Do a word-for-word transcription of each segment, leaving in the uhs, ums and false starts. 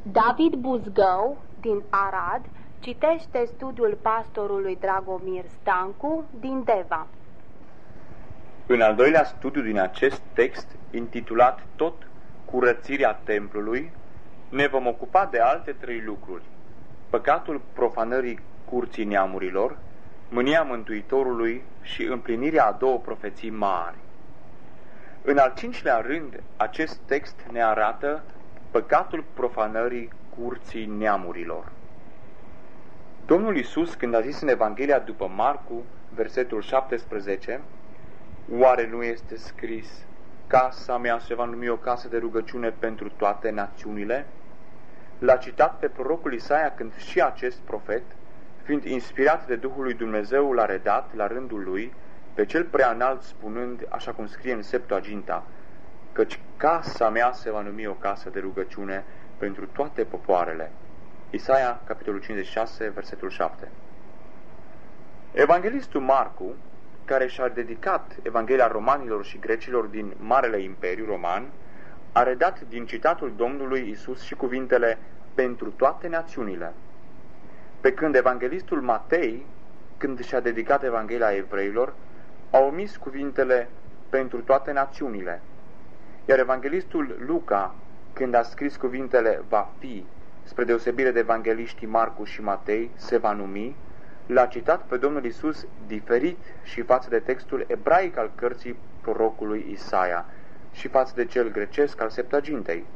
David Buzgău, din Arad, citește studiul pastorului Dragomir Stancu, din Deva. În al doilea studiu din acest text, intitulat tot Curățirea templului, ne vom ocupa de alte trei lucruri: păcatul profanării curții neamurilor, mânia Mântuitorului și împlinirea a două profeții mari. În al cincilea rând, acest text ne arată păcatul profanării curții neamurilor. Domnul Iisus, când a zis în Evanghelia după Marcu, versetul șaptesprezece, oare nu este scris: casa mea se va numi o casă de rugăciune pentru toate națiunile? L-a citat pe prorocul Isaia, când și acest profet, fiind inspirat de Duhul lui Dumnezeu, l-a redat la rândul lui pe cel prea înalt, spunând, așa cum scrie în Septuaginta, căci casa mea se va numi o casă de rugăciune pentru toate popoarele. Isaia, capitolul cincizeci și șase, versetul șapte. Evanghelistul Marcu, care și-a dedicat Evanghelia romanilor și grecilor din Marele Imperiu Roman, a redat din citatul Domnului Iisus și cuvintele pentru toate națiunile, pe când evanghelistul Matei, când și-a dedicat Evanghelia evreilor, a omis cuvintele pentru toate națiunile, iar evanghelistul Luca, când a scris cuvintele va fi, spre deosebire de evangeliștii Marcu și Matei, se va numi, l-a citat pe Domnul Iisus diferit și față de textul ebraic al cărții prorocului Isaia și față de cel grecesc al Septuagintei.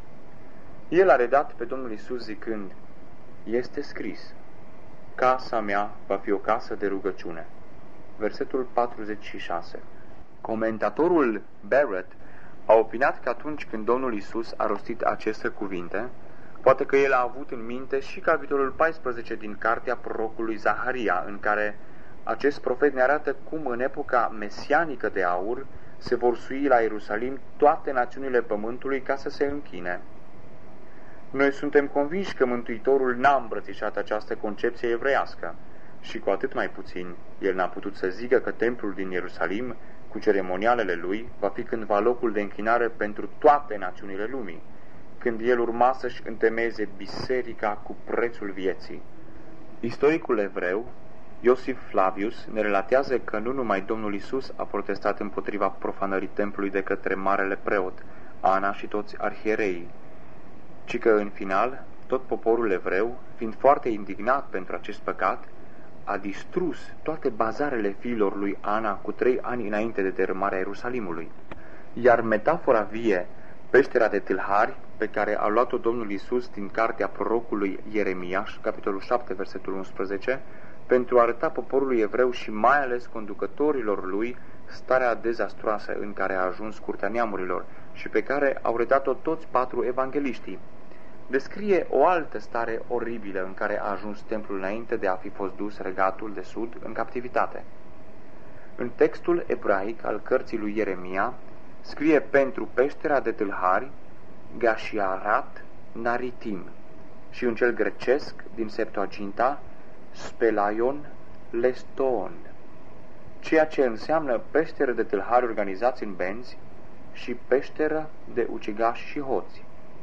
El a redat pe Domnul Iisus zicând: este scris, casa mea va fi o casă de rugăciune. Versetul patruzeci și șase. Comentatorul Barrett a opinat că atunci când Domnul Iisus a rostit aceste cuvinte, poate că el a avut în minte și capitolul paisprezece din cartea prorocului Zaharia, în care acest profet ne arată cum în epoca mesianică de aur se vor sui la Ierusalim toate națiunile pământului ca să se închine. Noi suntem convinși că Mântuitorul n-a îmbrățișat această concepție evreiască și cu atât mai puțin el n-a putut să zică că templul din Ierusalim, cu ceremonialele lui, va fi cândva locul de închinare pentru toate națiunile lumii, când el urma să-și întemeieze biserica cu prețul vieții. Istoricul evreu Iosif Flavius ne relatează că nu numai Domnul Iisus a protestat împotriva profanării templului de către marele preot, Ana și toți arhiereii, ci că în final tot poporul evreu, fiind foarte indignat pentru acest păcat, a distrus toate bazarele fiilor lui Ana cu trei ani înainte de dărâmarea Ierusalimului. Iar metafora vie, peștera de tâlhari, pe care a luat-o Domnul Iisus din cartea prorocului Ieremia, capitolul șapte, versetul unsprezece, pentru a arăta poporului evreu și mai ales conducătorilor lui starea dezastroasă în care a ajuns curtea neamurilor și pe care au redat-o toți patru evangeliștii. Descrie o altă stare oribilă în care a ajuns templul înainte de a fi fost dus regatul de sud în captivitate. În textul ebraic al cărții lui Ieremia scrie pentru peștera de tâlhari Gashiarat Naritim și în cel grecesc din Septuaginta Spelaion Leston, ceea ce înseamnă peșteră de tâlhari organizați în benzi și peșteră de ucigași și hoți.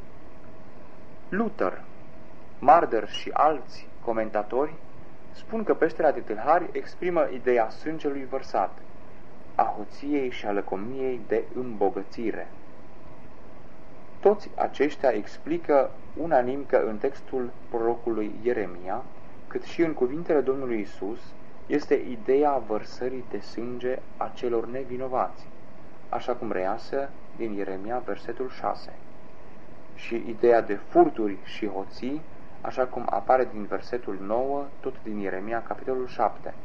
Luther, Marder și alți comentatori spun că peștera de tâlhari exprimă ideea sângelui vărsat, a hoției și a lăcomiei de îmbogățire. Toți aceștia explică unanim că în textul prorocului Ieremia, cât și în cuvintele Domnului Iisus, este ideea vărsării de sânge a celor nevinovați, așa cum reiasă din Ieremia versetul șase, și ideea de furturi și hoții, așa cum apare din versetul nouă, tot din Ieremia capitolul șapte.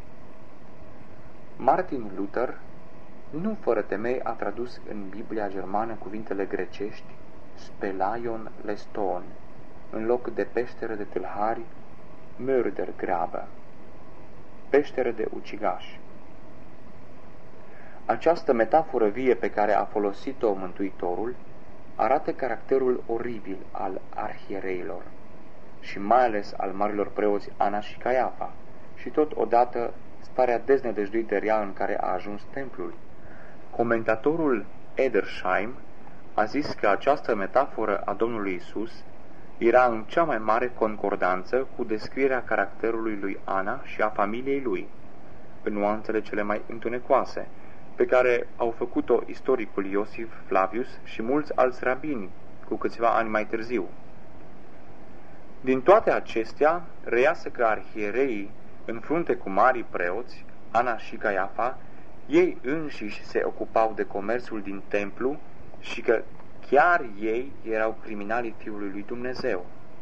Martin Luther, nu fără temei, a tradus în Biblia germană cuvintele grecești Spelaion Leston, în loc de peșteră de tâlhari, Mördergrabe, peșteră de ucigași. Această metaforă vie pe care a folosit-o Mântuitorul arată caracterul oribil al arhiereilor și mai ales al marilor preoți Ana și Caiafa și totodată starea deznădăjduită rea în care a ajuns templul. Comentatorul Edersheim a zis că această metaforă a Domnului Iisus era în cea mai mare concordanță cu descrierea caracterului lui Ana și a familiei lui, în nuanțele cele mai întunecoase, pe care au făcut-o istoricul Iosif Flavius și mulți alți rabini cu câțiva ani mai târziu. Din toate acestea, reiasă că arhiereii, în frunte cu marii preoți, Ana și Caiafa, ei înșiși se ocupau de comerțul din templu și că chiar ei erau criminalii Fiului lui Dumnezeu.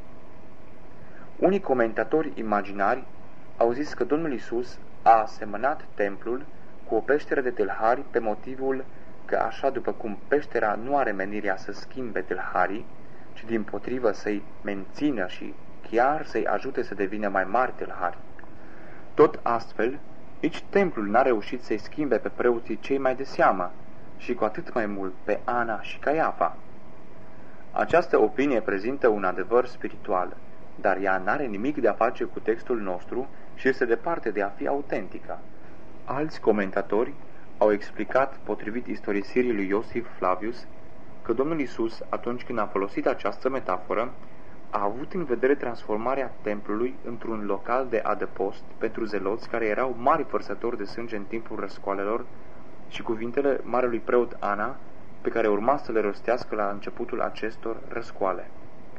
Unii comentatori imaginari au zis că Domnul Iisus a asemănat templul cu o peșteră de tâlhari pe motivul că așa după cum peștera nu are menirea să schimbe tâlharii, ci dimpotrivă să-i mențină și chiar să-i ajute să devină mai mari tâlhari. Tot astfel, nici templul n-a reușit să-i schimbe pe preoții cei mai de seamă și cu atât mai mult pe Ana și Caiafa. Această opinie prezintă un adevăr spiritual, dar ea n-are nimic de a face cu textul nostru și este departe de a fi autentică. Alți comentatori au explicat, potrivit istorisirii lui Iosif Flavius, că Domnul Iisus, atunci când a folosit această metaforă, a avut în vedere transformarea templului într-un local de adăpost pentru zeloți care erau mari vărsători de sânge în timpul răscoalelor și cuvintele marelui preot Ana, pe care urma să le rostească la începutul acestor răscoale.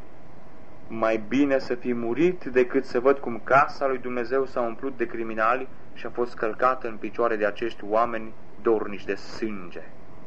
Mai bine să fi murit decât să văd cum casa lui Dumnezeu s-a umplut de criminali și a fost călcată în picioare de acești oameni dornici de sânge.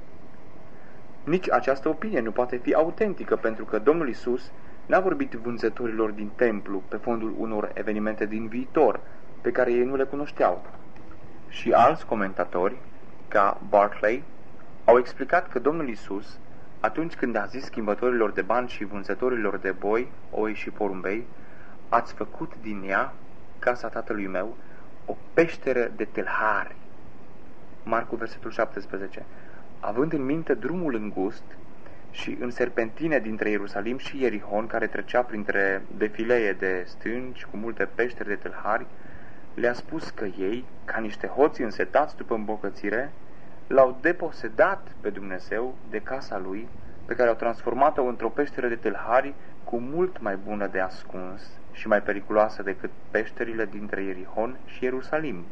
Nici această opinie nu poate fi autentică, pentru că Domnul Iisus n-a vorbit vânzătorilor din templu pe fondul unor evenimente din viitor, pe care ei nu le cunoșteau. Și alți comentatori, ca Barclay, au explicat că Domnul Iisus, atunci când a zis schimbătorilor de bani și vânzătorilor de boi, oi și porumbei, ați făcut din ea, casa tatălui meu, o peșteră de tâlhari. Marcu, versetul șaptesprezece. Având în minte drumul îngust și în serpentine dintre Ierusalim și Ierihon, care trecea printre defilee de stânci cu multe peșteri de tâlhari, le-a spus că ei, ca niște hoți însetați după îmbogățire, l-au deposedat pe Dumnezeu de casa lui, pe care au transformat-o într-o peșteră de tâlhari cu mult mai bună de ascuns și mai periculoasă decât peșterile dintre Ierihon și Ierusalim.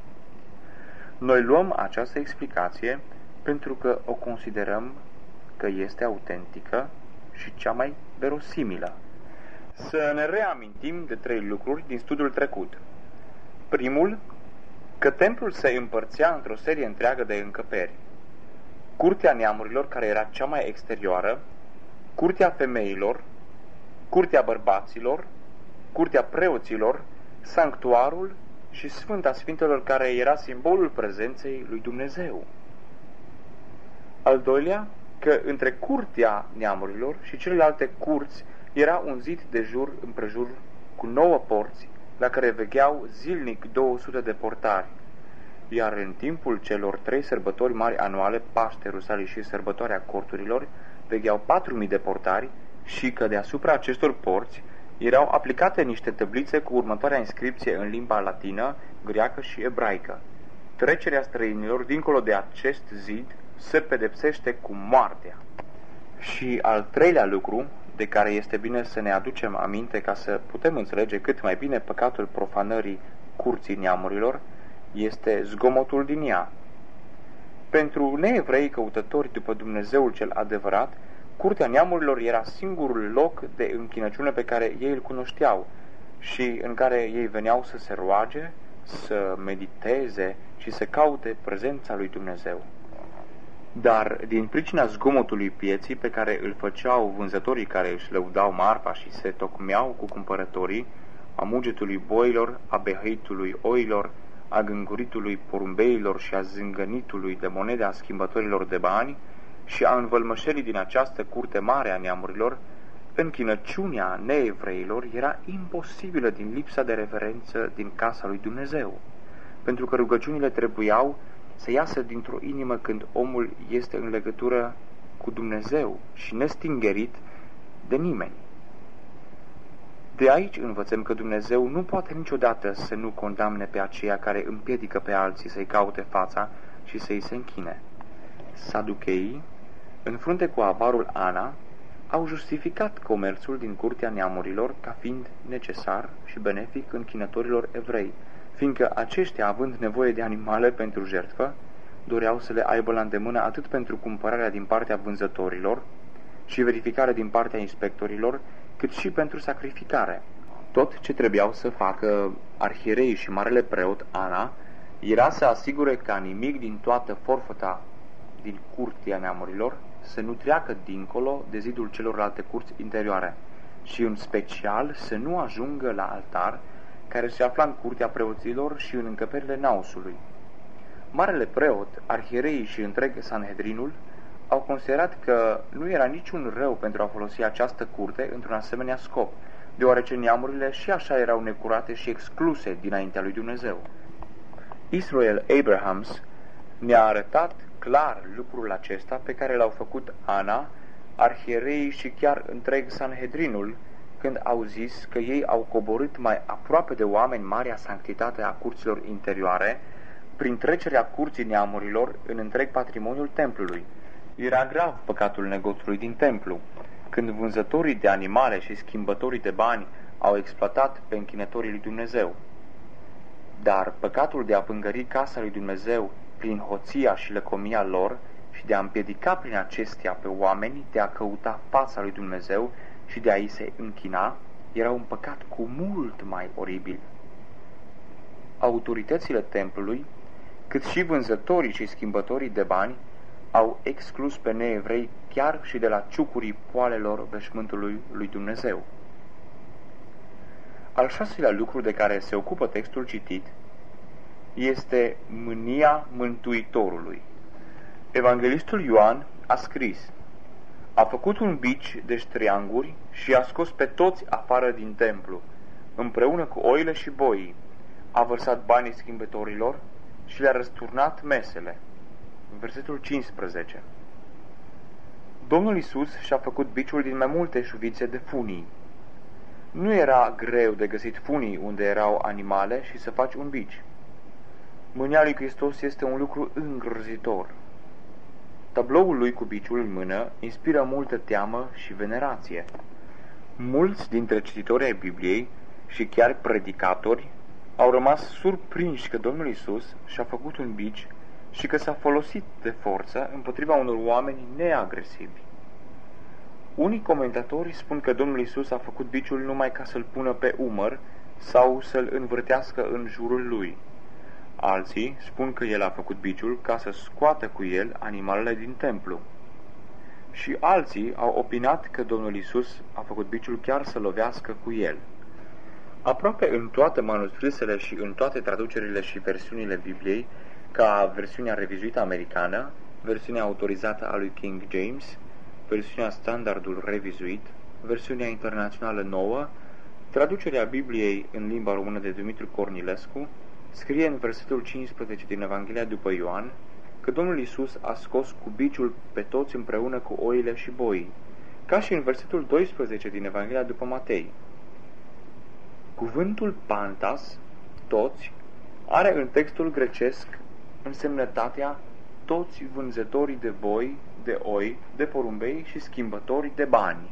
Noi luăm această explicație pentru că o considerăm că este autentică și cea mai verosimilă. Să ne reamintim de trei lucruri din studiul trecut. Primul, că templul se împărțea într-o serie întreagă de încăperi. Curtea neamurilor, care era cea mai exterioară, curtea femeilor, curtea bărbaților, curtea preoților, sanctuarul și Sfânta Sfintelor, care era simbolul prezenței lui Dumnezeu. Al doilea, că între curtea neamurilor și celelalte curți era un zid de jur împrejur cu nouă porți, la care vegheau zilnic două sute de portari, iar în timpul celor trei sărbători mari anuale, Paște, Rusalii și Sărbătoarea Corturilor, vegheau patru mii de portari și că deasupra acestor porți erau aplicate niște tăblițe cu următoarea inscripție în limba latină, greacă și ebraică: trecerea străinilor dincolo de acest zid se pedepsește cu moartea. Și al treilea lucru, de care este bine să ne aducem aminte ca să putem înțelege cât mai bine păcatul profanării curții neamurilor, este zgomotul din ea. Pentru neevrei căutători după Dumnezeul cel adevărat, curtea neamurilor era singurul loc de închinăciune pe care ei îl cunoșteau și în care ei veneau să se roage, să mediteze și să caute prezența lui Dumnezeu. Dar din pricina zgomotului pieții pe care îl făceau vânzătorii care își lăudau marfa și se tocmeau cu cumpărătorii, a mugetului boilor, a behăitului oilor, a gânguritului porumbeilor și a zângănitului de monede a schimbătorilor de bani și a învălmășelii din această curte mare a neamurilor, închinăciunea neevreilor era imposibilă din lipsa de reverență din casa lui Dumnezeu, pentru că rugăciunile trebuiau să iasă dintr-o inimă când omul este în legătură cu Dumnezeu și nestingerit de nimeni. De aici învățăm că Dumnezeu nu poate niciodată să nu condamne pe aceia care împiedică pe alții să-i caute fața și să-i se închine. Saducheii, în frunte cu avarul Ana, au justificat comerțul din curtea neamurilor ca fiind necesar și benefic închinătorilor evrei, fiindcă aceștia, având nevoie de animale pentru jertfă, doreau să le aibă la îndemână atât pentru cumpărarea din partea vânzătorilor și verificarea din partea inspectorilor, cât și pentru sacrificare. Tot ce trebuiau să facă arhiereii și marele preot Ana era să asigure ca nimic din toată forfăta din curtea neamurilor să nu treacă dincolo de zidul celorlalte curți interioare și în special să nu ajungă la altar, care se afla în curtea preoților și în încăperile naosului. Marele preot, arhiereii și întreg Sanhedrinul au considerat că nu era niciun rău pentru a folosi această curte într-un asemenea scop, deoarece neamurile și așa erau necurate și excluse dinaintea lui Dumnezeu. Israel Abrahams ne-a arătat clar lucrul acesta pe care l-au făcut Ana, arhiereii și chiar întreg Sanhedrinul, când au zis că ei au coborât mai aproape de oameni marea sanctitate a curților interioare, prin trecerea curții neamurilor în întreg patrimoniul templului. Era grav păcatul negoțului din templu, când vânzătorii de animale și schimbătorii de bani au exploatat pe închinătorii lui Dumnezeu. Dar păcatul de a pângări casa lui Dumnezeu prin hoția și lăcomia lor și de a împiedica prin acestea pe oameni de a căuta fața lui Dumnezeu și de a-i se închina, era un păcat cu mult mai oribil. Autoritățile templului, cât și vânzătorii și schimbătorii de bani, au exclus pe neevrei chiar și de la ciucurii poalelor veșmântului lui Dumnezeu. Al șaselea lucru de care se ocupă textul citit este mânia Mântuitorului. Evanghelistul Ioan a scris: a făcut un bici de ștreanguri și a scos pe toți afară din templu, împreună cu oile și boii, a vărsat banii schimbătorilor și le-a răsturnat mesele. Versetul cincisprezece. Domnul Iisus și-a făcut biciul din mai multe șuvițe de funii. Nu era greu de găsit funii unde erau animale și să faci un bici. Mânia lui Hristos este un lucru îngrozitor. Tabloul lui cu biciul în mână inspiră multă teamă și venerație. Mulți dintre cititorii ai Bibliei și chiar predicatori au rămas surprinși că Domnul Iisus și-a făcut un bici și că s-a folosit de forță împotriva unor oameni neagresivi. Unii comentatori spun că Domnul Iisus a făcut biciul numai ca să-l pună pe umăr sau să-l învârtească în jurul lui. Alții spun că el a făcut biciul ca să scoată cu el animalele din templu. Și alții au opinat că Domnul Iisus a făcut biciul chiar să lovească cu el. Aproape în toate manuscrisele și în toate traducerile și versiunile Bibliei, ca versiunea revizuită americană, versiunea autorizată a lui King James, versiunea standardul revizuit, versiunea internațională nouă, traducerea Bibliei în limba română de Dumitru Cornilescu, scrie în versetul cincisprezece din Evanghelia după Ioan că Domnul Iisus a scos cu biciul pe toți împreună cu oile și boii, ca și în versetul doisprezece din Evanghelia după Matei. Cuvântul pantas, toți, are în textul grecesc însemnătatea toți vânzătorii de boi, de oi, de porumbei și schimbătorii de bani.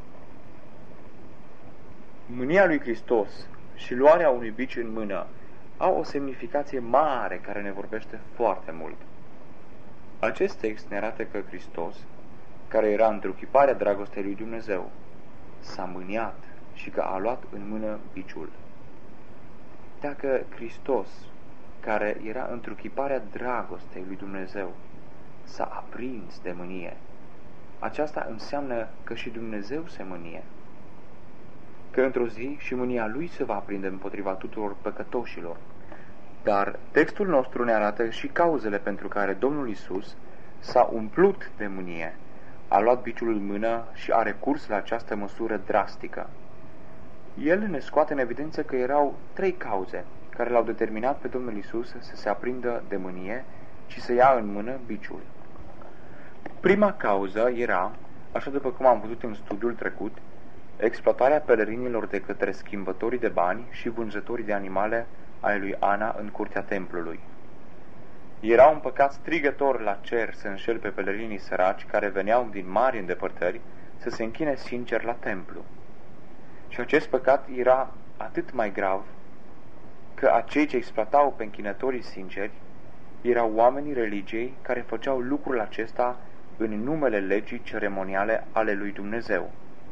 Mânia lui Hristos și luarea unui bici în mână au o semnificație mare care ne vorbește foarte mult. Acest text ne arată că Hristos, care era întruchiparea dragostei lui Dumnezeu, s-a mâniat și că a luat în mână biciul. Dacă Hristos, care era întruchiparea dragostei lui Dumnezeu, s-a aprins de mânie, aceasta înseamnă că și Dumnezeu se mânie, că într-o zi și mânia lui se va aprinde împotriva tuturor păcătoșilor. Dar textul nostru ne arată și cauzele pentru care Domnul Iisus s-a umplut de mânie, a luat biciul în mână și a recurs la această măsură drastică. El ne scoate în evidență că erau trei cauze care l-au determinat pe Domnul Iisus să se aprindă de mânie și să ia în mână biciul. Prima cauză era, așa după cum am văzut în studiul trecut, exploatarea pelerinilor de către schimbătorii de bani și vânzătorii de animale ai lui Ana în curtea templului. Era un păcat strigător la cer să înșel pe pelerinii săraci care veneau din mari îndepărtări să se închine sincer la templu. Și acest păcat era atât mai grav că acei ce exploatau pe închinătorii sinceri erau oamenii religiei care făceau lucrul acesta în numele legii ceremoniale ale lui Dumnezeu.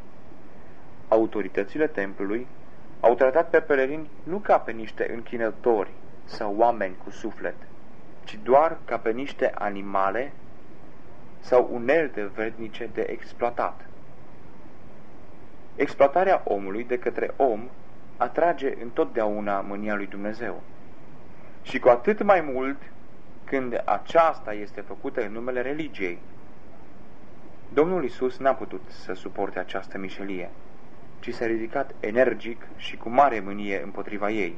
Autoritățile templului au tratat pe pelerini nu ca pe niște închinători sau oameni cu suflet, ci doar ca pe niște animale sau unelte vrednice de exploatat. Exploatarea omului de către om atrage întotdeauna mânia lui Dumnezeu. Și cu atât mai mult când aceasta este făcută în numele religiei. Domnul Iisus n-a putut să suporte această mișelie, ci s-a ridicat energic și cu mare mânie împotriva ei.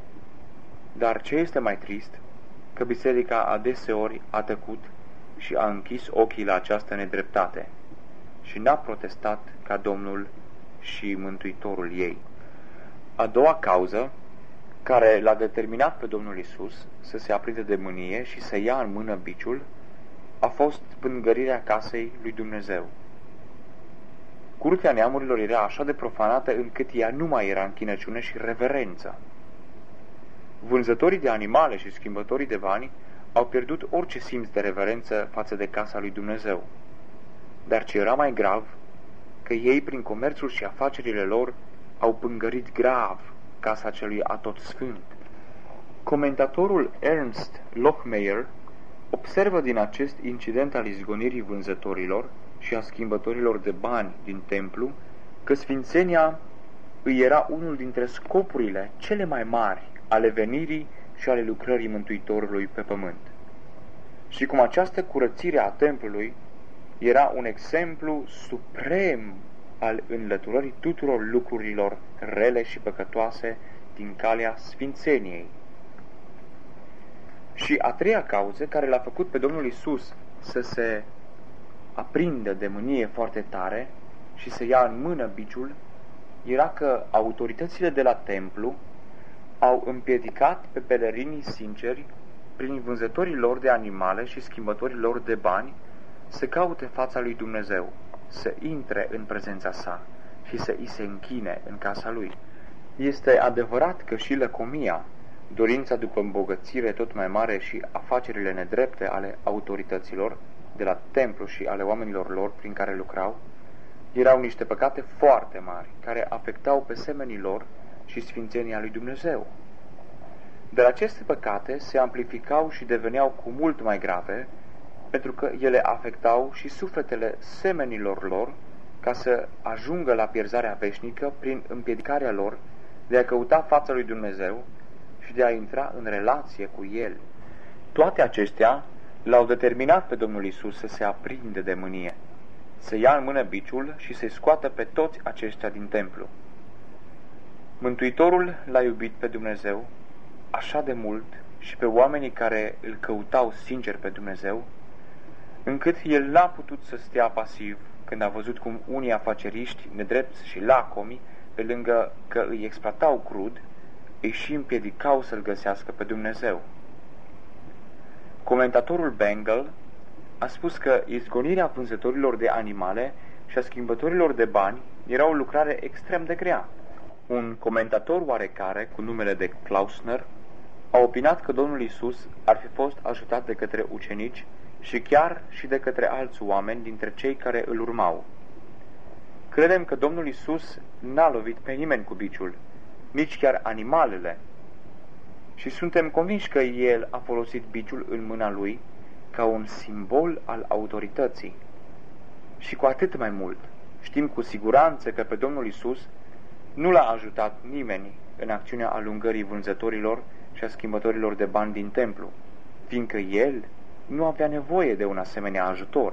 Dar ce este mai trist, că biserica adeseori a tăcut și a închis ochii la această nedreptate și n-a protestat ca Domnul și Mântuitorul ei. A doua cauză, care l-a determinat pe Domnul Iisus să se aprinde de mânie și să ia în mână biciul, a fost pângărirea casei lui Dumnezeu. Curtea neamurilor era așa de profanată încât ea nu mai era închinăciune și reverență. Vânzătorii de animale și schimbătorii de bani au pierdut orice simț de reverență față de casa lui Dumnezeu. Dar ce era mai grav, că ei, prin comerțul și afacerile lor, au pângărit grav casa celui Atotesfânt. Comentatorul Ernst Lochmeyer observă din acest incident al izgonirii vânzătorilor și a schimbătorilor de bani din templu că sfințenia îi era unul dintre scopurile cele mai mari ale venirii și ale lucrării Mântuitorului pe pământ. Și cum această curățire a templului era un exemplu suprem al înlăturării tuturor lucrurilor rele și păcătoase din calea sfințeniei. Și a treia cauză care l-a făcut pe Domnul Iisus să se aprindă de mânie foarte tare și să ia în mână biciul era că autoritățile de la templu au împiedicat pe pelerinii sinceri, prin vânzătorii lor de animale și schimbătorii lor de bani, să caute fața lui Dumnezeu, să intre în prezența sa și să îi se închine în casa lui. Este adevărat că și lăcomia, dorința după îmbogățire tot mai mare și afacerile nedrepte ale autorităților de la templu și ale oamenilor lor prin care lucrau, erau niște păcate foarte mari, care afectau pe semenii lor și sfințenia lui Dumnezeu. Dar aceste păcate se amplificau și deveneau cu mult mai grave, pentru că ele afectau și sufletele semenilor lor, ca să ajungă la pierzarea veșnică prin împiedicarea lor de a căuta fața lui Dumnezeu și de a intra în relație cu El. Toate acestea l-au determinat pe Domnul Iisus să se aprinde de mânie, să ia în mână biciul și să-i scoată pe toți aceștia din templu. Mântuitorul l-a iubit pe Dumnezeu așa de mult și pe oamenii care îl căutau sincer pe Dumnezeu, încât el n-a putut să stea pasiv când a văzut cum unii afaceriști nedrepți și lacomi, pe lângă că îi exploatau crud, îi și împiedicau să-L găsească pe Dumnezeu. Comentatorul Bengal a spus că izgonirea vânzătorilor de animale și a schimbătorilor de bani era o lucrare extrem de grea. Un comentator oarecare, cu numele de Klausner, a opinat că Domnul Iisus ar fi fost ajutat de către ucenici și chiar și de către alți oameni dintre cei care îl urmau. Credem că Domnul Iisus n-a lovit pe nimeni cu biciul, nici chiar animalele, și suntem convinși că El a folosit biciul în mâna Lui ca un simbol al autorității. Și cu atât mai mult, știm cu siguranță că pe Domnul Iisus nu l-a ajutat nimeni în acțiunea alungării vânzătorilor și a schimbătorilor de bani din templu, fiindcă El nu avea nevoie de un asemenea ajutor.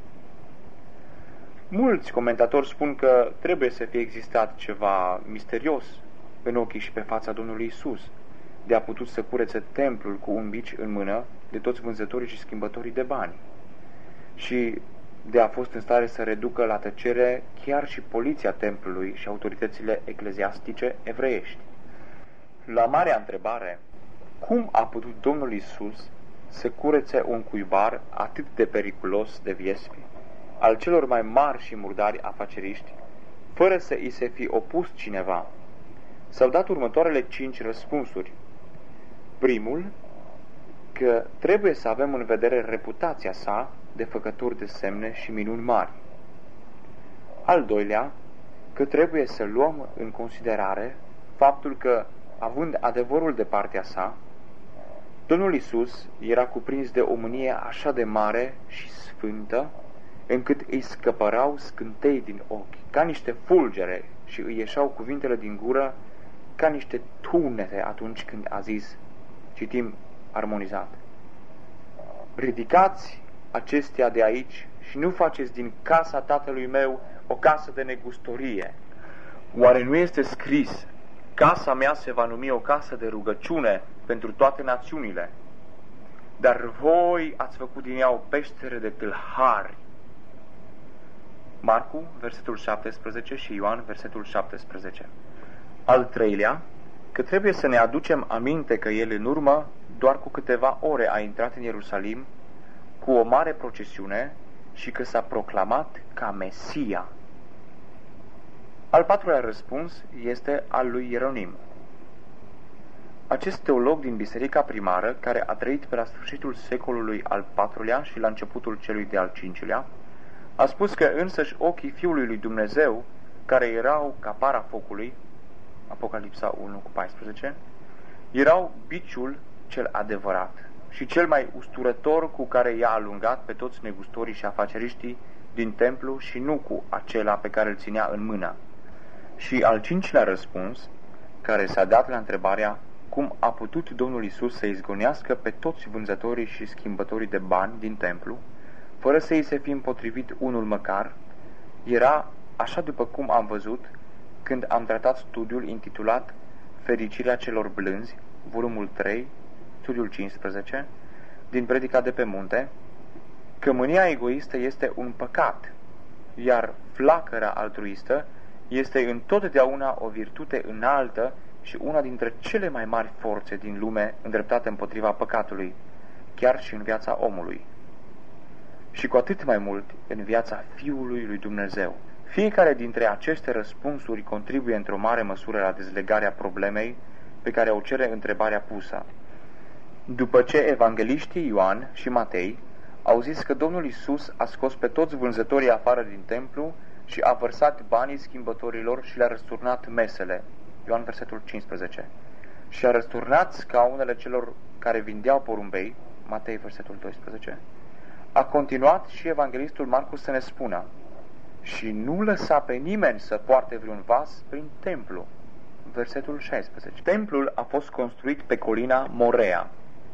Mulți comentatori spun că trebuie să fie existat ceva misterios în ochii și pe fața Domnului Iisus, de a putut să curețe templul cu un bici în mână de toți vânzătorii și schimbătorii de bani și de a fost în stare să reducă la tăcere chiar și poliția templului și autoritățile ecleziastice evreiești. La marea întrebare, cum a putut Domnul Iisus să curețe un cuibar atât de periculos de viespi, al celor mai mari și murdari afaceriști, fără să îi se fi opus cineva. S-au dat următoarele cinci răspunsuri. Primul, că trebuie să avem în vedere reputația sa de făcător de semne și minuni mari. Al doilea, că trebuie să luăm în considerare faptul că, având adevărul de partea sa, Domnul Iisus era cuprins de o mânie așa de mare și sfântă, încât îi scăpărau scântei din ochi, ca niște fulgere, și îi ieșeau cuvintele din gură ca niște tunete atunci când a zis, citim armonizat: ridicați acestea de aici și nu faceți din casa tatălui meu o casă de negustorie. Oare nu este scris, casa mea se va numi o casă de rugăciune pentru toate națiunile? Dar voi ați făcut din ea o peșteră de tâlhari. Marcu, versetul șaptesprezece, și Ioan, versetul șaptesprezece. Al treilea, că trebuie să ne aducem aminte că el în urmă, doar cu câteva ore, a intrat în Ierusalim cu o mare procesiune și că s-a proclamat ca Mesia. Al patrulea răspuns este al lui Ieronim. Acest teolog din biserica primară, care a trăit pe la sfârșitul secolului al patrulea și la începutul celui de-al cincilea, a spus că însăși ochii Fiului lui Dumnezeu, care erau ca para focului, Apocalipsa unu cu paisprezece, erau biciul cel adevărat și cel mai usturător cu care i-a alungat pe toți negustorii și afaceriștii din templu și nu cu acela pe care îl ținea în mână. Și al cincilea răspuns, care s-a dat la întrebarea cum a putut Domnul Iisus să izgonească pe toți vânzătorii și schimbătorii de bani din templu, fără să îi se fi împotrivit unul măcar, era așa după cum am văzut când am tratat studiul intitulat Fericirea celor blânzi, volumul trei, studiul cincisprezece, din Predica de pe munte, că mânia egoistă este un păcat, iar flacăra altruistă este întotdeauna o virtute înaltă și una dintre cele mai mari forțe din lume îndreptate împotriva păcatului, chiar și în viața omului. Și cu atât mai mult în viața Fiului lui Dumnezeu. Fiecare dintre aceste răspunsuri contribuie într-o mare măsură la dezlegarea problemei pe care o cere întrebarea pusă. După ce evangeliștii Ioan și Matei au zis că Domnul Iisus a scos pe toți vânzătorii afară din templu și a vărsat banii schimbătorilor și le-a răsturnat mesele, Ioan versetul cincisprezece, și a răsturnat scaunele celor care vindeau porumbei, Matei versetul doisprezece, a continuat și evanghelistul Marcu să ne spună: și nu lăsa pe nimeni să poarte vreun vas prin templu, versetul șaisprezece. Templul a fost construit pe colina Morea.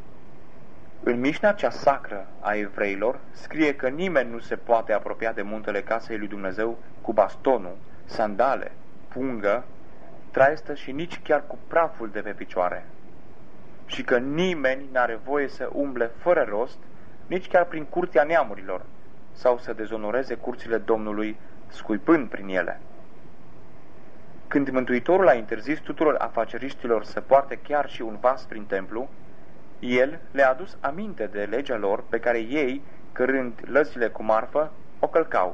În Mișna cea sacră a evreilor scrie că nimeni nu se poate apropia de muntele casei lui Dumnezeu cu bastonul, sandale, pungă, traistă și nici chiar cu praful de pe picioare, și că nimeni n-are voie să umble fără rost, nici chiar prin curtea neamurilor, sau să dezonoreze curțile Domnului, scuipând prin ele. Când Mântuitorul a interzis tuturor afaceriștilor să poarte chiar și un vas prin templu, el le-a adus aminte de legea lor pe care ei, cărând lăzile cu marfă, o călcau.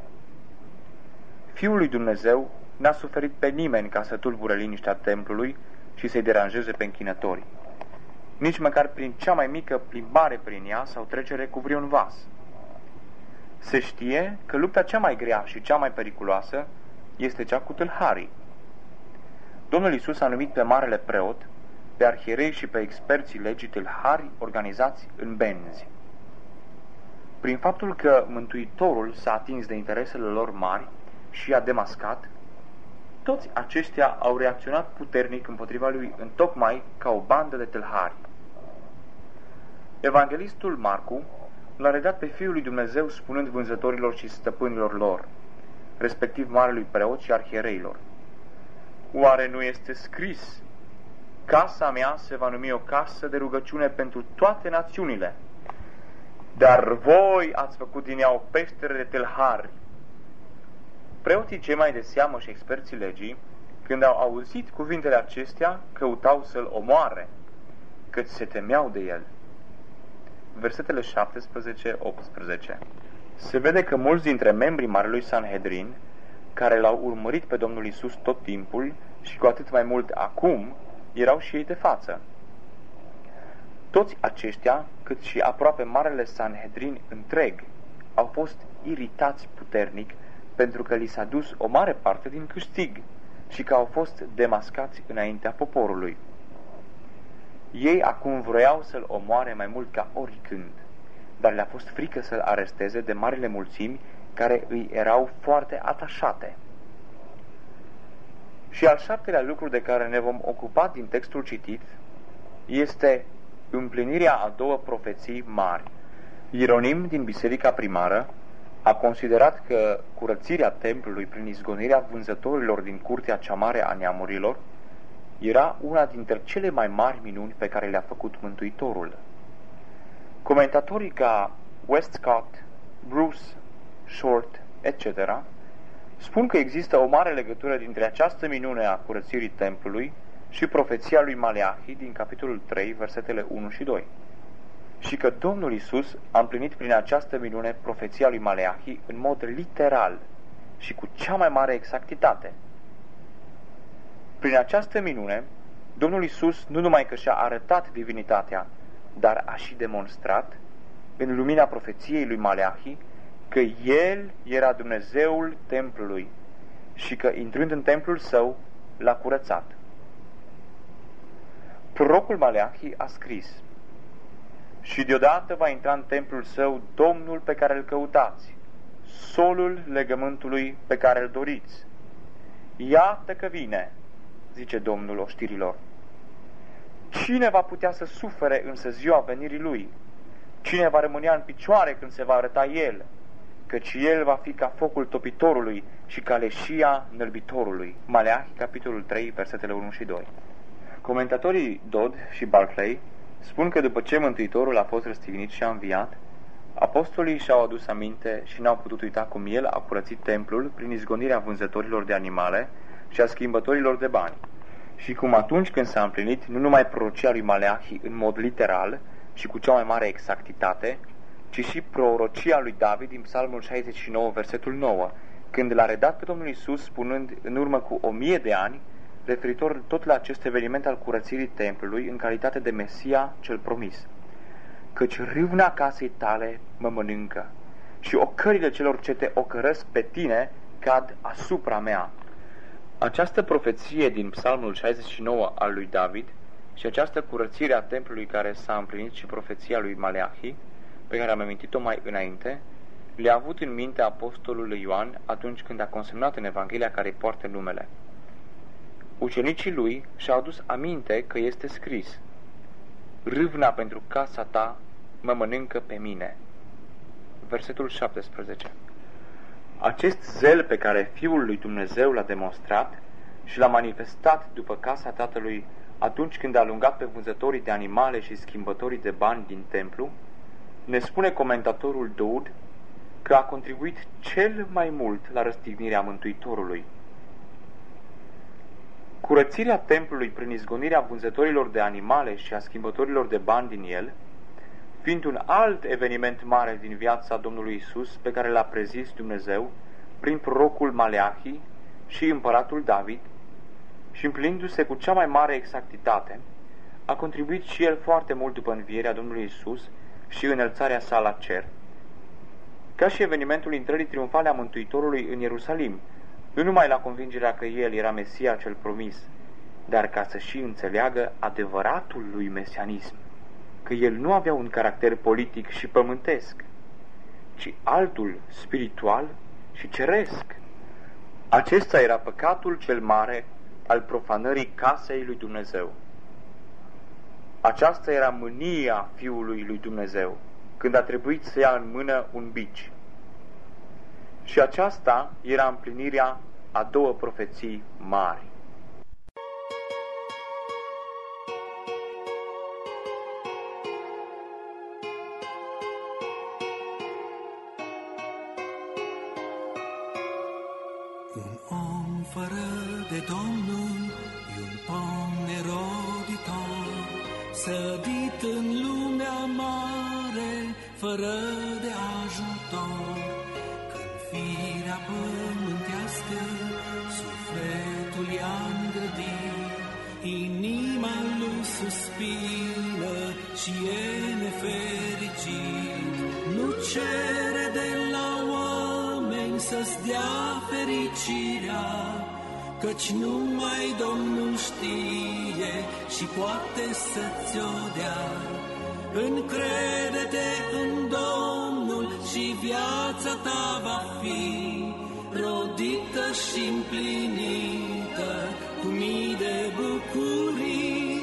Fiul lui Dumnezeu n-a suferit pe nimeni ca să tulbure liniștea templului și să-i deranjeze pe închinători, nici măcar prin cea mai mică plimbare prin ea sau trecere cu vreun vas. Se știe că lupta cea mai grea și cea mai periculoasă este cea cu tâlharii. Domnul Iisus a numit pe marele preot, pe arhierei și pe experții legii tâlhari organizați în benzi. Prin faptul că Mântuitorul s-a atins de interesele lor mari și i-a demascat, toți aceștia au reacționat puternic împotriva lui, întocmai ca o bandă de tâlhari. Evanghelistul Marcu l-a redat pe Fiul lui Dumnezeu spunând vânzătorilor și stăpânilor lor, respectiv marelui preot și arhiereilor: oare nu este scris, casa mea se va numi o casă de rugăciune pentru toate națiunile? Dar voi ați făcut din ea o peșteră de tâlhari. Preoții cei mai de seamă și experții legii, când au auzit cuvintele acestea, căutau să-l omoare, căci se temeau de el. Versetele șaptesprezece optsprezece. Se vede că mulți dintre membrii Marelui Sanhedrin, care l-au urmărit pe Domnul Isus tot timpul și cu atât mai mult acum, erau și ei de față. Toți aceștia, cât și aproape Marele Sanhedrin întreg, au fost iritați puternic pentru că li s-a dus o mare parte din câștig și că au fost demascați înaintea poporului. Ei acum vroiau să-l omoare mai mult ca oricând, dar le-a fost frică să-l aresteze de marile mulțimi care îi erau foarte atașate. Și al șaptelea lucru de care ne vom ocupa din textul citit este împlinirea a două profeții mari. Ieronim din biserica primară a considerat că curățirea templului prin izgonirea vânzătorilor din curtea cea mare a neamurilor era una dintre cele mai mari minuni pe care le-a făcut Mântuitorul. Comentatorii ca Westcott, Bruce, Short, et cetera spun că există o mare legătură dintre această minune a curățirii templului și profeția lui Maleahi din capitolul trei, versetele unu și doi. Și că Domnul Isus a împlinit prin această minune profeția lui Maleahi în mod literal și cu cea mai mare exactitate. Prin această minune, Domnul Isus nu numai că și-a arătat divinitatea, dar a și demonstrat, în lumina profeției lui Maleahi, că El era Dumnezeul templului și că, intrând în templul său, l-a curățat. Prorocul Maleahi a scris: și deodată va intra în templul său Domnul pe care îl căutați, solul legământului pe care îl doriți. Iată că vine, zice Domnul oștirilor. Cine va putea să sufere însă ziua venirii lui? Cine va rămânea în picioare când se va arăta el? Căci el va fi ca focul topitorului și ca leșia înălbitorului. Maleahi, capitolul trei, versetele unu și doi. Comentatorii Dodd și Barclay spun că după ce Mântuitorul a fost răstignit și a înviat, apostolii și-au adus aminte și n-au putut uita cum el a curățit templul prin izgonirea vânzătorilor de animale și a schimbătorilor de bani. Și cum atunci când s-a împlinit nu numai prorocia lui Maleahi în mod literal și cu cea mai mare exactitate, ci și prorocia lui David din Psalmul șaizeci și nouă, versetul nouă, când l-a redat pe Domnul Isus spunând în urmă cu o mie de ani, referitor tot la acest eveniment al curățirii templului în calitate de Mesia cel promis. Căci râvna casei tale mă mănâncă și ocările celor ce te ocărăsc pe tine cad asupra mea. Această profeție din Psalmul șaizeci și nouă al lui David și această curățire a templului care s-a împlinit și profeția lui Maleahi, pe care am amintit-o mai înainte, le-a avut în minte apostolul Ioan atunci când a consemnat în Evanghelia care poartă numele. Ucenicii lui și-au adus aminte că este scris: râvna pentru casa ta mă mănâncă pe mine. Versetul șaptesprezece. Acest zel pe care Fiul lui Dumnezeu l-a demonstrat și l-a manifestat după casa Tatălui atunci când a alungat pe vânzătorii de animale și schimbătorii de bani din templu, ne spune comentatorul Dodd că a contribuit cel mai mult la răstignirea Mântuitorului. Curățirea templului prin izgonirea vânzătorilor de animale și a schimbătorilor de bani din el, fiind un alt eveniment mare din viața Domnului Isus pe care l-a prezis Dumnezeu prin prorocul Maleahi și împăratul David, și împlinindu-se cu cea mai mare exactitate, a contribuit și el foarte mult după învierea Domnului Isus și înălțarea sa la cer. Ca și evenimentul intrării triumfale a Mântuitorului în Ierusalim, nu numai la convingerea că el era Mesia cel promis, dar ca să și înțeleagă adevăratul lui mesianism, că el nu avea un caracter politic și pământesc, ci altul spiritual și ceresc. Acesta era păcatul cel mare al profanării casei lui Dumnezeu. Aceasta era mânia Fiului lui Dumnezeu, când a trebuit să ia în mână un bici. Și aceasta era împlinirea a două profeții mari. Un om fără de Domnul e un pom neroditor, sădit în lumea mare, fără de ajutor. inima lui suspină și e nefericit. Nu cere de la oameni să-ți dea fericirea, căci numai Domnul știe și poate să-ți-o dea. Încrede-te în Domnul și viața ta va fi rodită și împlinită cu mii de bucurii.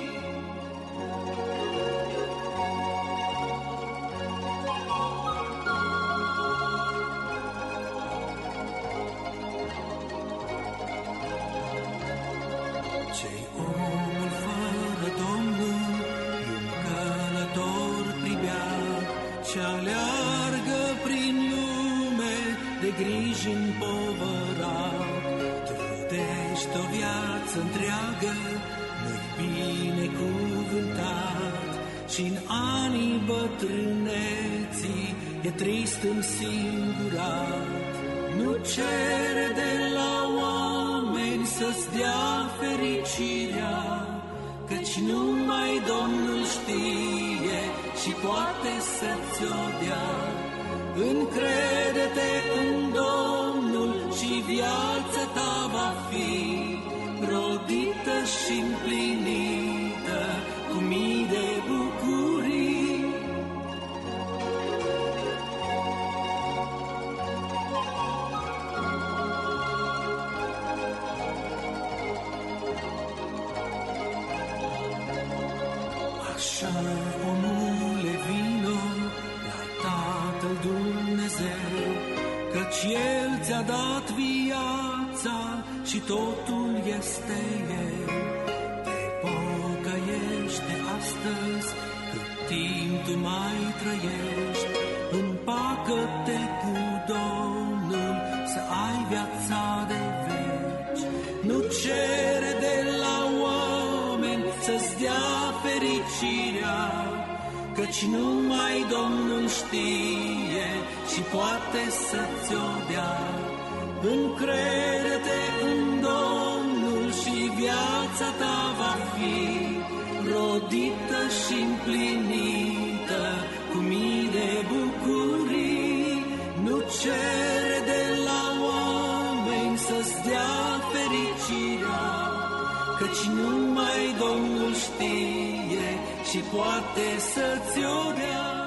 Ce-i omul fără Domnul, un călător pribeag, ce aleargă prin lume de griji împovărat. Trădește o viață întreagă, nu-i binecuvântat, și-n anii bătrâneții e trist însingurat. Nu cere de la oameni să-ți dea fericirea, căci numai Domnul știe și poate să-ți-o dea. Încrede-te în Domnul și viața ta va fi rodită și împlinită cu mii de bucurii. Așa, omule, vino la Tatăl Dumnezeu, căci El ți-a dat viața și totul este El. Te pocăiește astăzi, cât timp tu mai trăiești, împacă-te cu Domnul să ai viața de veci. Nu cere de la oameni să-ți dea fericirea, căci numai Domnul știe și poate să-ți-o dea. Încrede-te în Domnul și viața ta va fi rodită și împlinită cu mii de bucurii. Nu cere de la oameni să-ți dea fericirea, căci numai Domnul știe și poate să-ți-o dea.